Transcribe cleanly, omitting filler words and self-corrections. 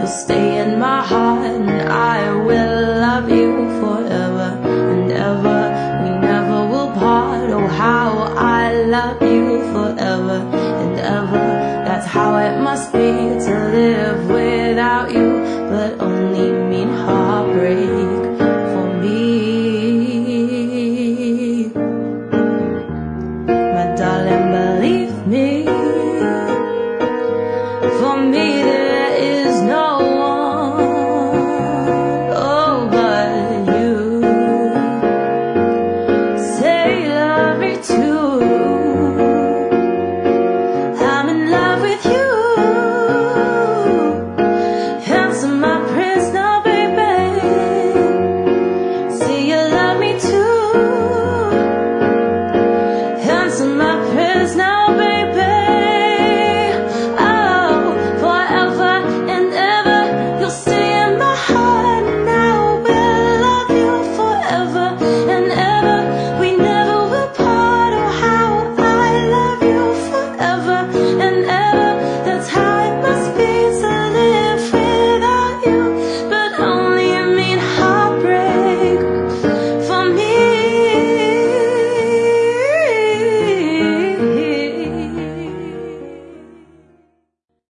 you'll stay in my heart, and I will love you forever and ever. We never will part. Oh, how I love you forever and ever. That's how it must be to live without you, but only mean heartbreak for me. My darling, believe me, for me